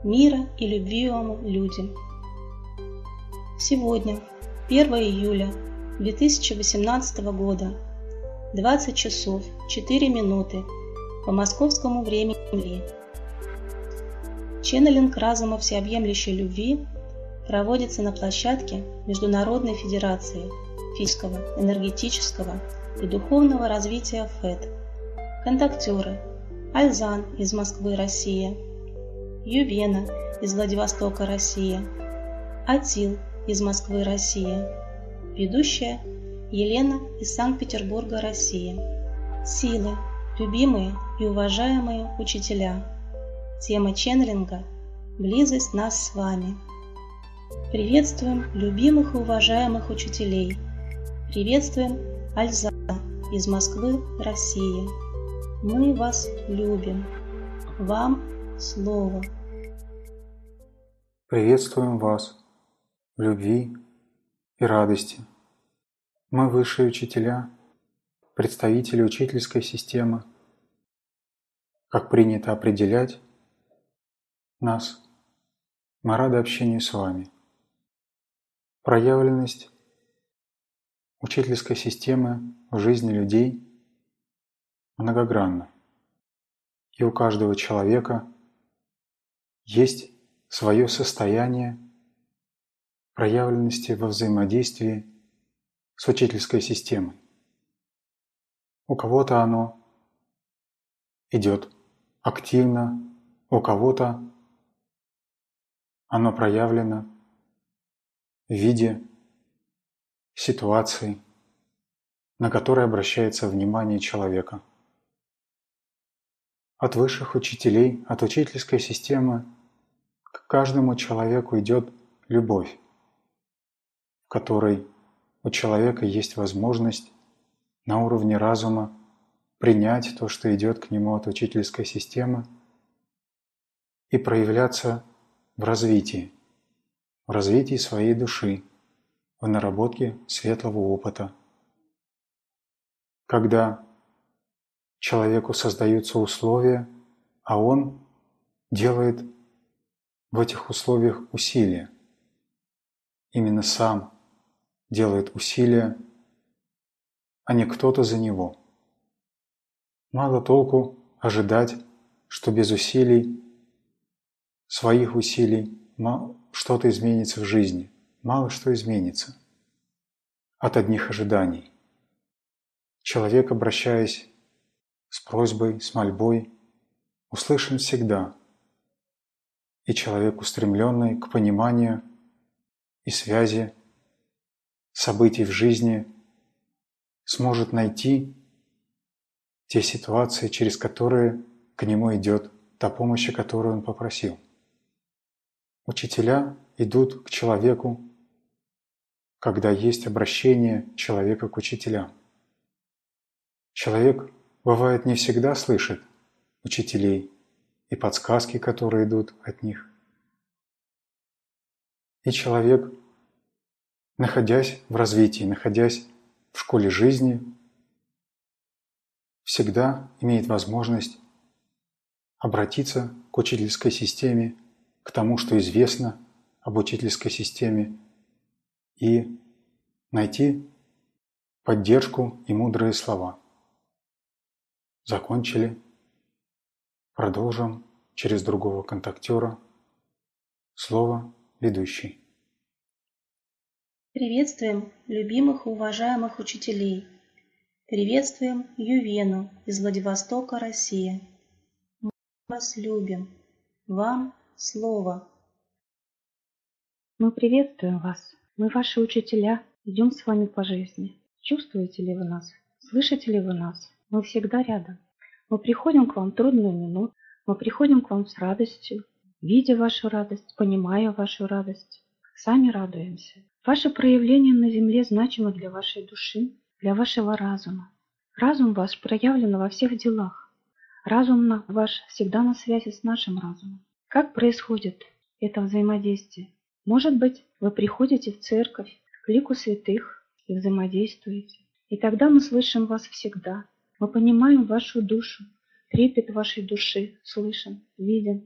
мира и любви вам, люди. Сегодня, 1 июля 2018 года, 20 часов 4 минуты по московскому времени, ченнелинг разума всеобъемлющей любви проводится на площадке Международной Федерации физического, энергетического и духовного развития ФЭД. Контактеры: Альзан из Москвы, Россия; Ювена из Владивостока, Россия; Атил из Москвы, Россия; ведущая Елена из Санкт-Петербурга, Россия. Силы, любимые и уважаемые учителя. Тема ченнелинга – близость нас с вами. Приветствуем любимых и уважаемых учителей. Приветствуем Альза из Москвы, Россия. Мы вас любим. Вам слово. Приветствуем вас в любви и радости. Мы высшие учителя, представители учительской системы. Как принято определять нас, мы рады общению с вами. Проявленность учительской системы в жизни людей многогранна. И у каждого человека есть свое состояние проявленности во взаимодействии с учительской системой. У кого-то оно идет активно, у кого-то оно проявлено в виде ситуации, на которые обращается внимание человека. От высших учителей, от учительской системы к каждому человеку идет любовь, в которой у человека есть возможность на уровне разума принять то, что идет к нему от учительской системы, и проявляться в развитии своей души, в наработке светлого опыта. Когда человеку создаются условия, а он делает в этих условиях усилия, именно сам делает усилия, а не кто-то за него. Мало толку ожидать, что без усилий, своих усилий, что-то изменится в жизни. Мало что изменится от одних ожиданий. Человек, обращаясь с просьбой, с мольбой, услышан всегда. И человек, устремленный к пониманию и связи событий в жизни, сможет найти те ситуации, через которые к нему идет та помощь, которую он попросил. Учителя идут к человеку, когда есть обращение человека к учителям. Человек, бывает, не всегда слышит учителей и подсказки, которые идут от них. И человек, находясь в развитии, находясь в школе жизни, всегда имеет возможность обратиться к учительской системе, к тому, что известно об учительской системе, и найти поддержку и мудрые слова. Закончили. Продолжим через другого контактера. Слово ведущий. Приветствуем любимых и уважаемых учителей. Приветствуем Ювену из Владивостока, Россия. Мы вас любим. Вам слово. Мы приветствуем вас. Мы ваши учителя. Идем с вами по жизни. Чувствуете ли вы нас? Слышите ли вы нас? Мы всегда рядом. Мы приходим к вам в трудную минуту. Мы приходим к вам с радостью, видя вашу радость, понимая вашу радость. Сами радуемся. Ваше проявление на земле значимо для вашей души, для вашего разума. Разум ваш проявлен во всех делах. Разум ваш всегда на связи с нашим разумом. Как происходит это взаимодействие? Может быть, вы приходите в церковь, к лику святых и взаимодействуете. И тогда мы слышим вас всегда. Мы понимаем вашу душу, трепет вашей души, слышим, видим.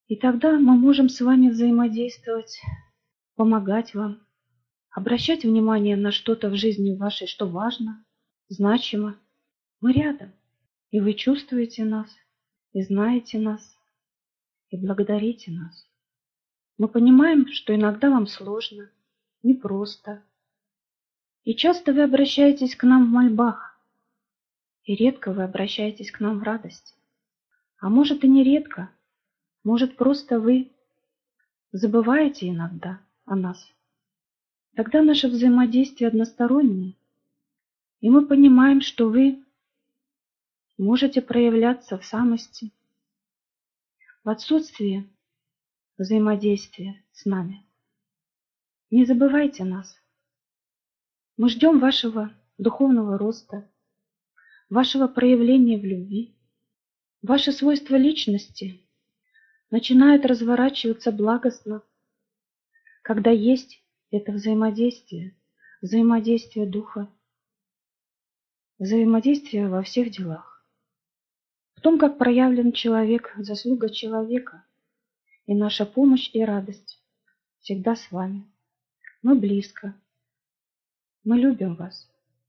И тогда мы можем с вами взаимодействовать, помогать вам, обращать внимание на что-то в жизни вашей, что важно, значимо. Мы рядом, и вы чувствуете нас, и знаете нас, и благодарите нас. Мы понимаем, что иногда вам сложно, непросто. И часто вы обращаетесь к нам в мольбах, и редко вы обращаетесь к нам в радости. А может и не редко, может просто вы забываете иногда о нас. Тогда наше взаимодействие одностороннее, и мы понимаем, что вы можете проявляться в самости, в отсутствии взаимодействия с нами. Не забывайте нас. Мы ждем вашего духовного роста, вашего проявления в любви. Ваши свойства личности начинают разворачиваться благостно, когда есть это взаимодействие, взаимодействие духа, взаимодействие во всех делах. В том, как проявлен человек, заслуга человека, и наша помощь и радость всегда с вами. Мы близко, мы любим вас.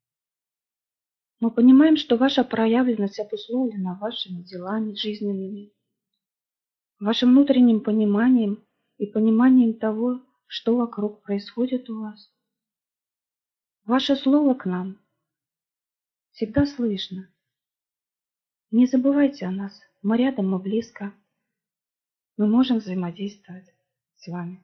Мы понимаем, что ваша проявленность обусловлена вашими делами жизненными, вашим внутренним пониманием и пониманием того, что вокруг происходит у вас. Ваше слово к нам всегда слышно. Не забывайте о нас. Мы рядом, мы близко. Мы можем взаимодействовать с вами.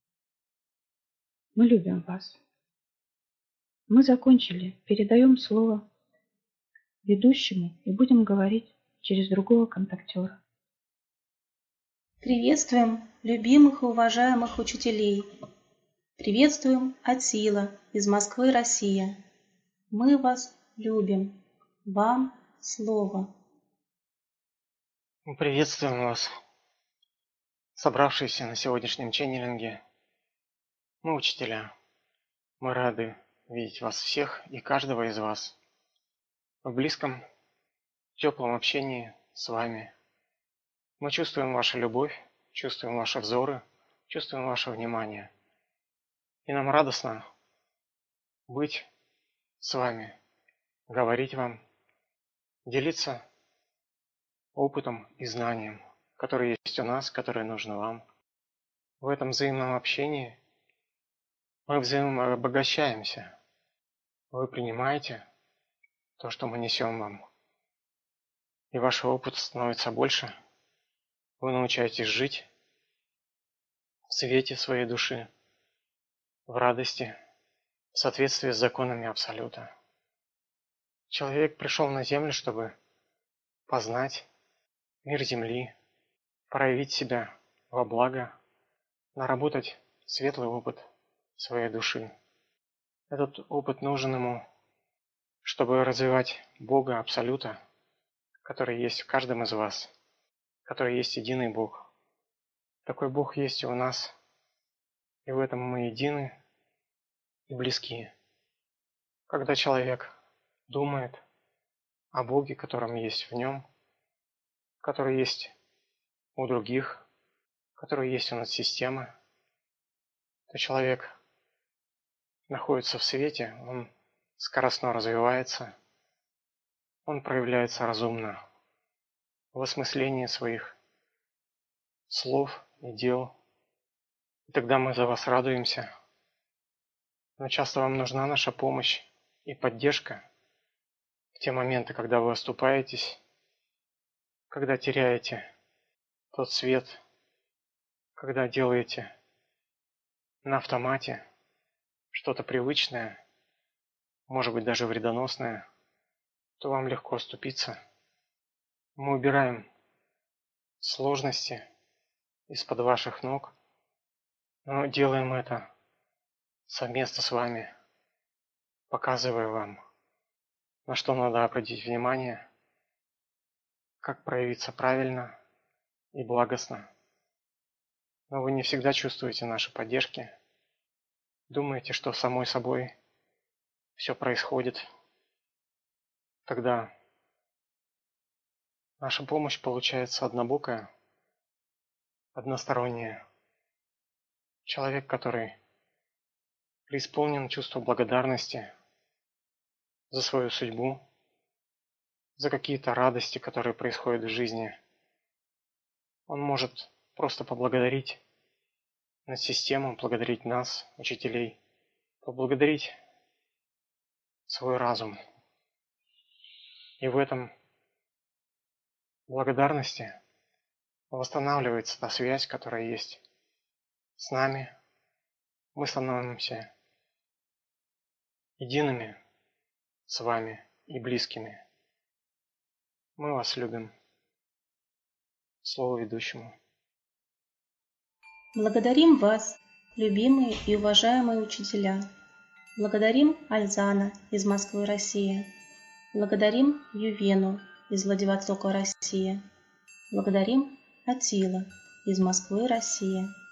Мы любим вас. Мы закончили. Передаем слово ведущему и будем говорить через другого контактера. Приветствуем любимых и уважаемых учителей. Приветствуем Атила из Москвы, Россия. Мы вас любим. Вам слово. Мы приветствуем вас, собравшиеся на сегодняшнем ченнелинге. Мы учителя. Мы рады видеть вас всех и каждого из вас в близком, теплом общении с вами. Мы чувствуем вашу любовь, чувствуем ваши взоры, чувствуем ваше внимание. И нам радостно быть с вами, говорить вам, делиться опытом и знанием, которые есть у нас, которые нужны вам. В этом взаимном общении мы взаимообогащаемся. Вы принимаете то, что мы несем вам. И ваш опыт становится больше. Вы научаетесь жить в свете своей души, в радости, в соответствии с законами Абсолюта. Человек пришел на Землю, чтобы познать мир Земли, проявить себя во благо, наработать светлый опыт своей души. Этот опыт нужен ему, чтобы развивать Бога Абсолюта, который есть в каждом из вас, который есть единый Бог. Такой Бог есть и у нас, и в этом мы едины и близки. Когда человек думает о Боге, которым есть в нем, который есть у других, который есть у нас системы, то человек находится в свете, он скоростно развивается, он проявляется разумно в осмыслении своих слов и дел. И тогда мы за вас радуемся. Но часто вам нужна наша помощь и поддержка в те моменты, когда вы оступаетесь, когда теряете тот свет, когда делаете на автомате что-то привычное, может быть даже вредоносное, то вам легко оступиться. Мы убираем сложности из-под ваших ног, но делаем это совместно с вами, показывая вам, на что надо обратить внимание, как проявиться правильно и благостно. Но вы не всегда чувствуете наши поддержки, думаете, что самой собой все происходит. Тогда наша помощь получается однобокая, одностороннее. Человек, который преисполнен чувства благодарности за свою судьбу, за какие-то радости, которые происходят в жизни, он может просто поблагодарить над систему, благодарить нас, учителей, поблагодарить свой разум. И в этом благодарности восстанавливается та связь, которая есть с нами. Мы становимся едиными с вами и близкими. Мы вас любим. Слово ведущему. Благодарим вас, любимые и уважаемые учителя. Благодарим Альзана из Москвы, Россия. Благодарим Ювену из Владивостока, Россия. Благодарим Атила из Москвы, Россия.